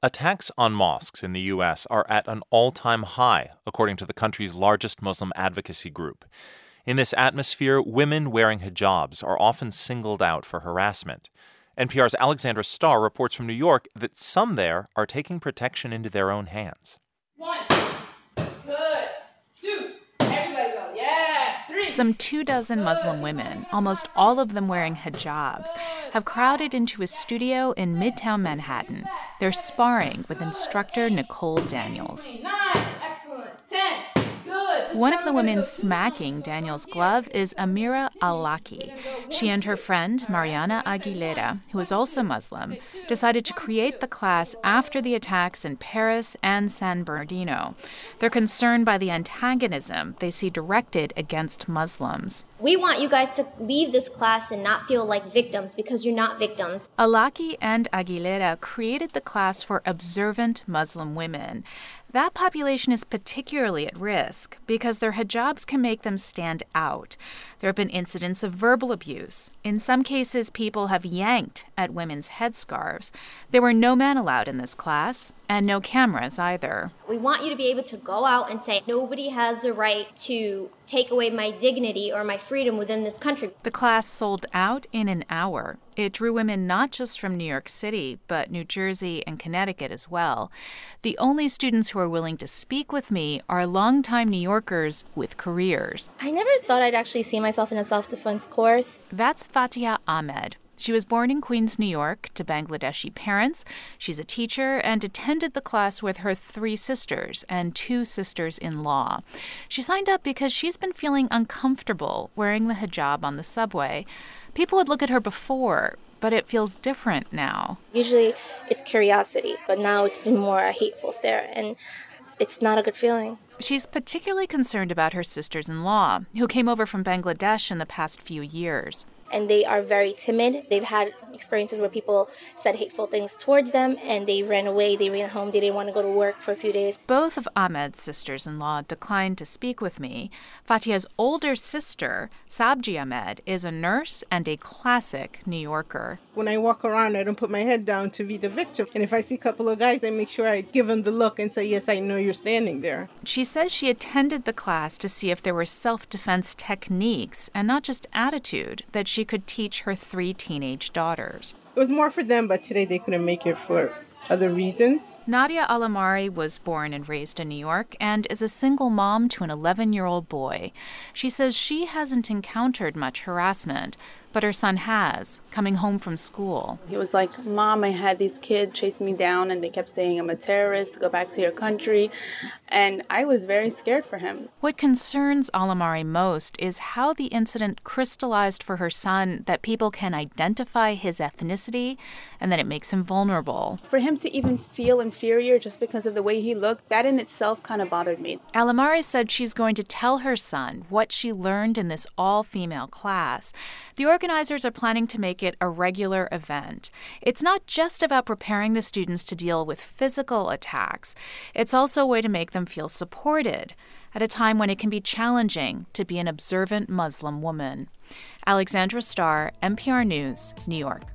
Attacks on mosques in the U.S. are at an all-time high, according to the country's largest Muslim advocacy group. In this atmosphere, women wearing hijabs are often singled out for harassment. NPR's Alexandra Starr reports from New York that some there are taking protection into their own hands. 1, good, 2, everybody go, yeah, 3. Some 24 Muslim women, almost all of them wearing hijabs, have crowded into a studio in Midtown Manhattan. They're sparring with instructor Nicole Daniels. 9, excellent, 10, good. One of the women smacking Daniel's glove is Amira Al-Laki. She and her friend, Mariana Aguilera, who is also Muslim, decided to create the class after the attacks in Paris and San Bernardino. They're concerned by the antagonism they see directed against Muslims. We want you guys to leave this class and not feel like victims, because you're not victims. Al-Laki and Aguilera created the class for observant Muslim women. That population is particularly at risk because their hijabs can make them stand out. There have been incidents of verbal abuse. In some cases, people have yanked at women's headscarves. There were no men allowed in this class, and no cameras either. We want you to be able to go out and say, nobody has the right to take away my dignity or my freedom within this country. The class sold out in an hour. It drew women not just from New York City, but New Jersey and Connecticut as well. The only students who are willing to speak with me are longtime New Yorkers with careers. I never thought I'd actually see myself in a self-defense course. That's Fatia Ahmed. She was born in Queens, New York, to Bangladeshi parents. She's a teacher and attended the class with her 3 sisters and 2 sisters-in-law. She signed up because she's been feeling uncomfortable wearing the hijab on the subway. People would look at her before, but it feels different now. Usually it's curiosity, but now it's been more a hateful stare, and it's not a good feeling. She's particularly concerned about her sisters-in-law, who came over from Bangladesh in the past few years. And they are very timid. They've had experiences where people said hateful things towards them, and they ran away, they ran home, they didn't want to go to work for a few days. Both of Ahmed's sisters-in-law declined to speak with me. Fatia's older sister, Sabji Ahmed, is a nurse and a classic New Yorker. When I walk around, I don't put my head down to be the victim. And if I see a couple of guys, I make sure I give them the look and say, yes, I know you're standing there. She says she attended the class to see if there were self-defense techniques and not just attitude that she could teach her 3 teenage daughters. It was more for them, but today they couldn't make it for other reasons. Nadia Alamari was born and raised in New York and is a single mom to an 11-year-old boy. She says she hasn't encountered much harassment, but her son has, coming home from school. He was like, Mom, I had these kids chase me down and they kept saying I'm a terrorist, go back to your country. And I was very scared for him. What concerns Alamari most is how the incident crystallized for her son that people can identify his ethnicity and that it makes him vulnerable. For him to even feel inferior just because of the way he looked, that in itself kind of bothered me. Alamari said she's going to tell her son what she learned in this all-female class. The organizers are planning to make it a regular event. It's not just about preparing the students to deal with physical attacks. It's also a way to make them feel supported at a time when it can be challenging to be an observant Muslim woman. Alexandra Starr, NPR News, New York.